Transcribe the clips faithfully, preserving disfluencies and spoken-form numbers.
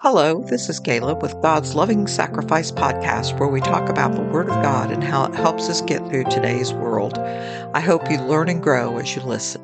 Hello, this is Caleb with God's Loving Sacrifice Podcast, where we talk about the Word of God and how it helps us get through today's world. I hope you learn and grow as you listen.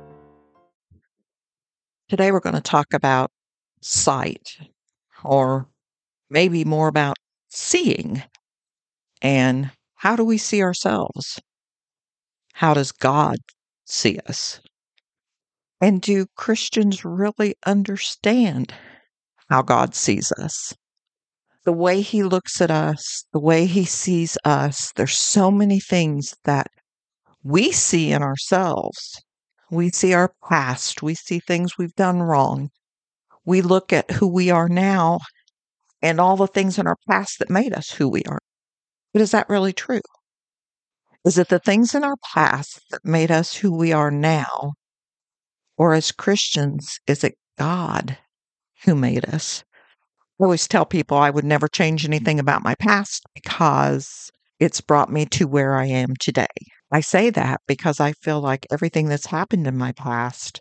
Today we're going to talk about sight, or maybe more about seeing. And how do we see ourselves? How does God see us? And do Christians really understand how God sees us? The way he looks at us, the way he sees us, there's so many things that we see in ourselves. We see our past. We see things we've done wrong. We look at who we are now and all the things in our past that made us who we are. But is that really true? Is it the things in our past that made us who we are now? Or as Christians, is it God who made us? I always tell people I would never change anything about my past because it's brought me to where I am today. I say that because I feel like everything that's happened in my past,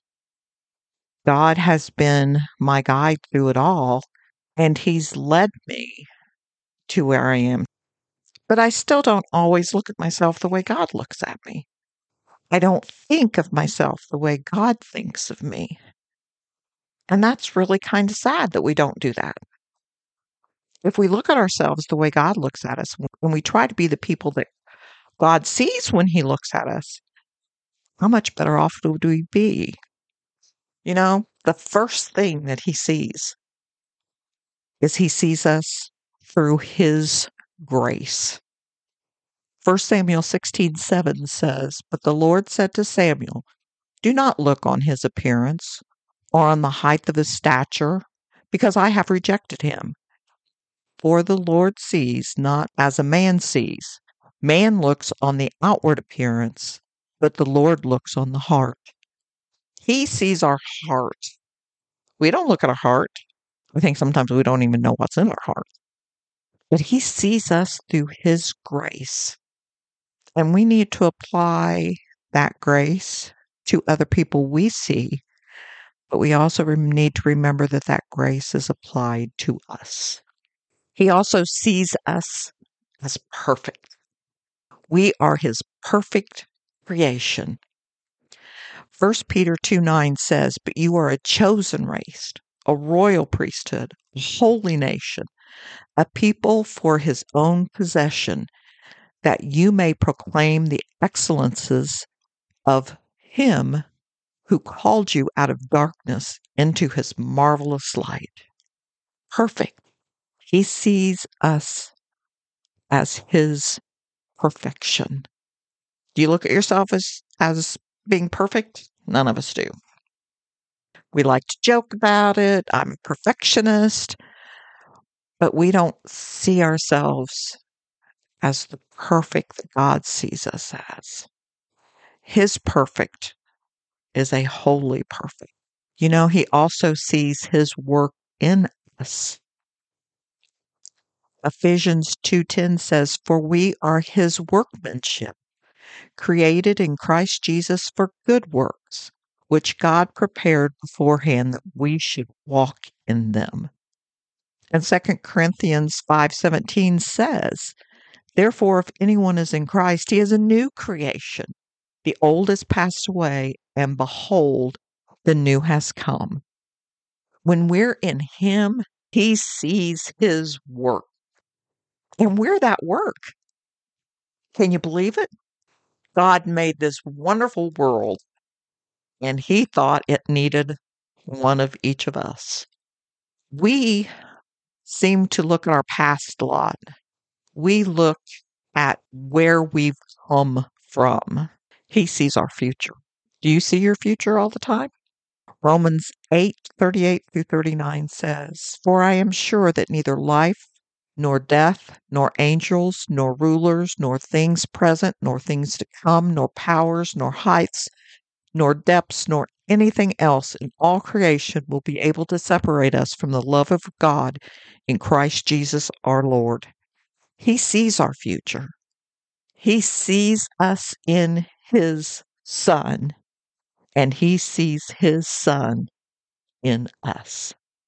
God has been my guide through it all, and He's led me to where I am. But I still don't always look at myself the way God looks at me. I don't think of myself the way God thinks of me. And that's really kind of sad that we don't do that. If we look at ourselves the way God looks at us, when we try to be the people that God sees when He looks at us, how much better off would we be? You know, the first thing that He sees is He sees us through His grace. First Samuel sixteen seven says, "But the Lord said to Samuel, do not look on his appearance or on the height of his stature, because I have rejected him. For the Lord sees not as a man sees. Man looks on the outward appearance, but the Lord looks on the heart." He sees our heart. We don't look at our heart. I think sometimes we don't even know what's in our heart. But He sees us through His grace. And we need to apply that grace to other people we see. But we also need to remember that that grace is applied to us. He also sees us as perfect. We are His perfect creation. First Peter two nine says, "But you are a chosen race, a royal priesthood, a holy nation, a people for His own possession, that you may proclaim the excellences of Him who called you out of darkness into His marvelous light." Perfect. He sees us as His perfection. Do you look at yourself as, as being perfect? None of us do. We like to joke about it. I'm a perfectionist. But we don't see ourselves as the perfect that God sees us as. His perfect is a holy perfect. You know, He also sees His work in us. Ephesians two ten says, "For we are His workmanship, created in Christ Jesus for good works, which God prepared beforehand that we should walk in them." And Second Corinthians five seventeen says, "Therefore, if anyone is in Christ, he is a new creation. The old has passed away, and behold, the new has come." When we're in Him, He sees His work. And we're that work. Can you believe it? God made this wonderful world, and He thought it needed one of each of us. We seem to look at our past a lot. We look at where we've come from. He sees our future. Do you see your future all the time? Romans eight thirty-eight through thirty-nine says, "For I am sure that neither life, nor death, nor angels, nor rulers, nor things present, nor things to come, nor powers, nor heights, nor depths, nor anything else in all creation will be able to separate us from the love of God in Christ Jesus our Lord." He sees our future. He sees us in His Son, and He sees His Son in us.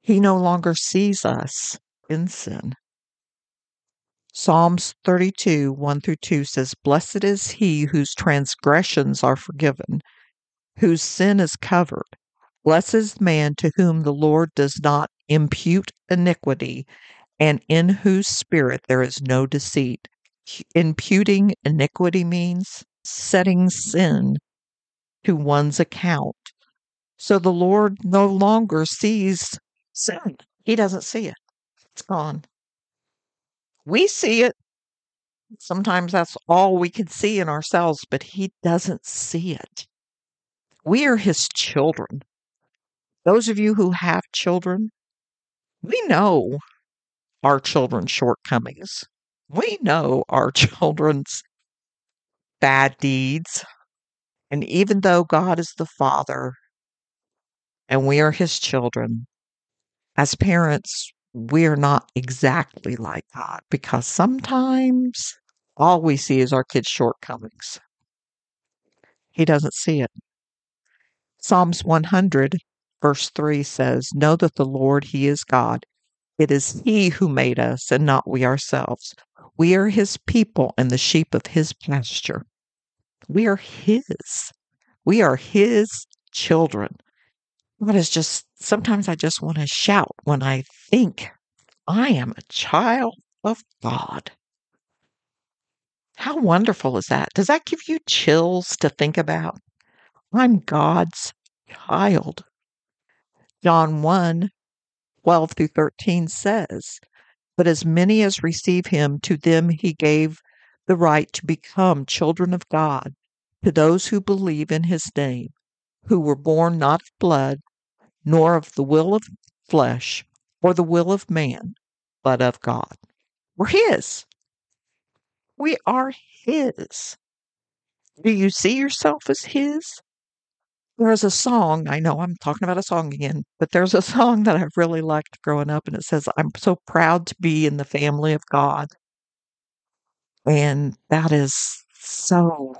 He no longer sees us in sin. Psalms thirty-two, one through two says, "Blessed is he whose transgressions are forgiven, whose sin is covered. Blessed is the man to whom the Lord does not impute iniquity, and in whose spirit there is no deceit." Imputing iniquity means setting sin to one's account. So the Lord no longer sees sin. He doesn't see it. It's gone. We see it. Sometimes that's all we can see in ourselves, but He doesn't see it. We are His children. Those of you who have children, we know our children's shortcomings. We know our children's bad deeds. And even though God is the Father and we are His children, as parents, we're not exactly like God because sometimes all we see is our kids' shortcomings. He doesn't see it. Psalms one hundred, verse three says, "Know that the Lord, He is God. It is He who made us and not we ourselves. We are His people and the sheep of His pasture." We are His. We are His children. God is just, sometimes I just want to shout when I think I am a child of God. How wonderful is that? Does that give you chills to think about? I'm God's child. John one, twelve through thirteen says, "But as many as receive him, to them he gave the right to become children of God, to those who believe in his name, who were born not of blood, nor of the will of flesh, or the will of man, but of God." We're his. We are his. Do you see yourself as his? There's a song, I know I'm talking about a song again, but there's a song that I really liked growing up, and it says, "I'm so proud to be in the family of God." And that is so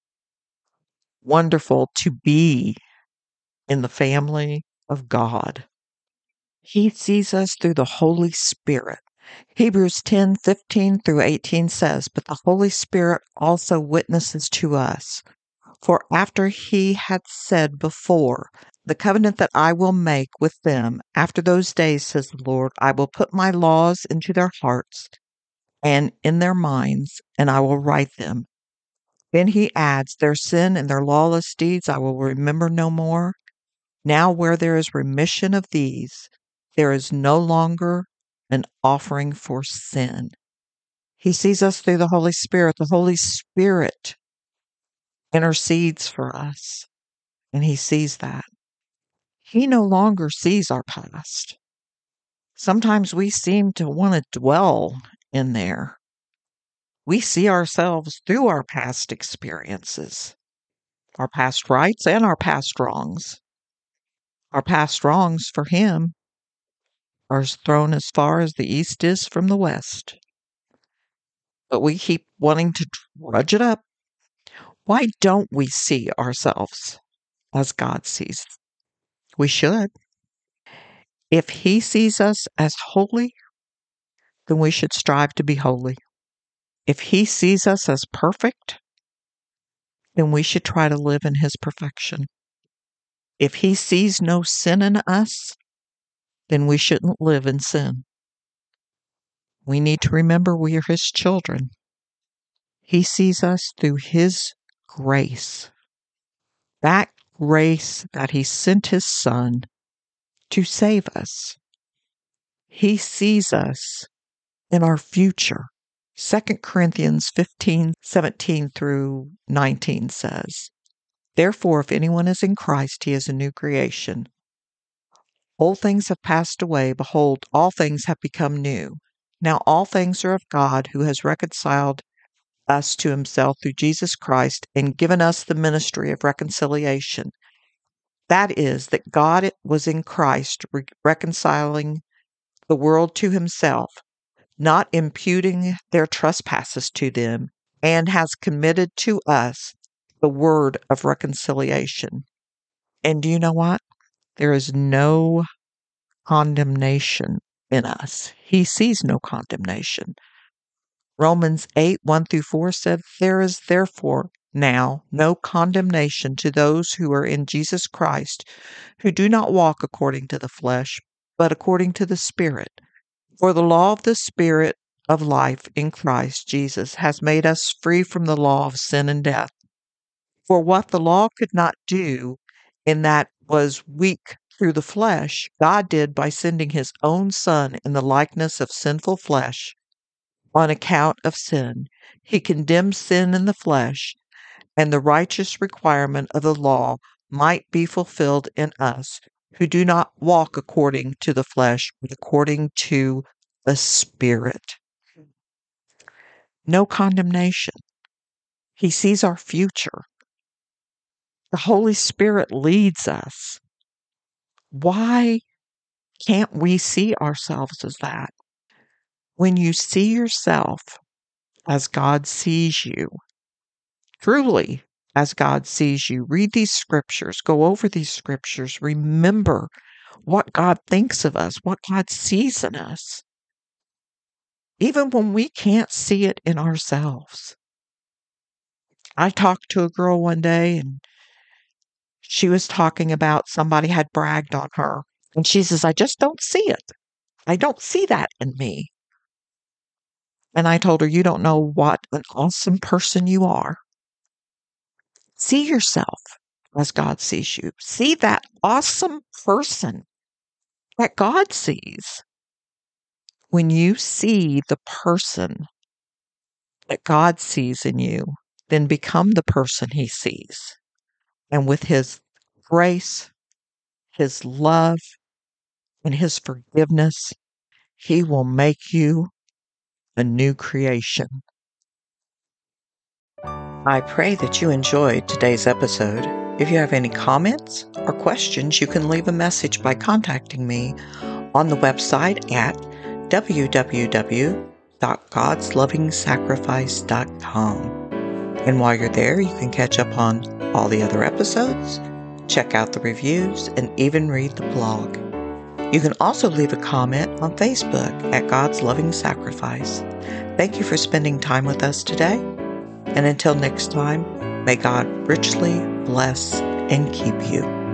wonderful to be in the family of God. He sees us through the Holy Spirit. Hebrews ten fifteen through eighteen says, "But the Holy Spirit also witnesses to us. For after he had said before, 'The covenant that I will make with them after those days, says the Lord, I will put my laws into their hearts and in their minds, and I will write them.' Then he adds, 'Their sin and their lawless deeds I will remember no more. Now where there is remission of these, there is no longer an offering for sin.'" He sees us through the Holy Spirit. The Holy Spirit intercedes for us, and he sees that. He no longer sees our past. Sometimes we seem to want to dwell in there. We see ourselves through our past experiences, our past rights and our past wrongs. Our past wrongs for him are thrown as far as the east is from the west. But we keep wanting to drudge it up. Why don't we see ourselves as God sees? We should. If he sees us as holy, then we should strive to be holy. If he sees us as perfect, then we should try to live in his perfection. If he sees no sin in us, then we shouldn't live in sin. We need to remember we are his children. He sees us through his grace. That grace that he sent his son to save us. He sees us in our future. Second Corinthians fifteen, seventeen through nineteen says, "Therefore, if anyone is in Christ, he is a new creation. Old things have passed away. Behold, all things have become new. Now all things are of God, who has reconciled us to himself through Jesus Christ and given us the ministry of reconciliation. That is, that God was in Christ re- reconciling the world to himself, not imputing their trespasses to them, and has committed to us the word of reconciliation." And do you know what? There is no condemnation in us. He sees no condemnation. Romans eight, one through four said, "There is therefore now no condemnation to those who are in Jesus Christ, who do not walk according to the flesh, but according to the Spirit. For the law of the Spirit of life in Christ Jesus has made us free from the law of sin and death. For what the law could not do, in that was weak through the flesh, God did by sending his own Son in the likeness of sinful flesh. On account of sin, he condemned sin in the flesh, and the righteous requirement of the law might be fulfilled in us, who do not walk according to the flesh, but according to the Spirit." No condemnation. He sees our future. The Holy Spirit leads us. Why can't we see ourselves as that? When you see yourself as God sees you, truly as God sees you, read these scriptures, go over these scriptures, remember what God thinks of us, what God sees in us, even when we can't see it in ourselves. I talked to a girl one day, and she was talking about somebody had bragged on her. And she says, "I just don't see it. I don't see that in me." And I told her, "You don't know what an awesome person you are. See yourself as God sees you. See that awesome person that God sees. When you see the person that God sees in you, then become the person he sees. And with his grace, his love, and his forgiveness, he will make you a new creation." I pray that you enjoyed today's episode. If you have any comments or questions, you can leave a message by contacting me on the website at w w w dot gods loving sacrifice dot com. And while you're there, you can catch up on all the other episodes, check out the reviews, and even read the blog. You can also leave a comment on Facebook at God's Loving Sacrifice. Thank you for spending time with us today. And until next time, may God richly bless and keep you.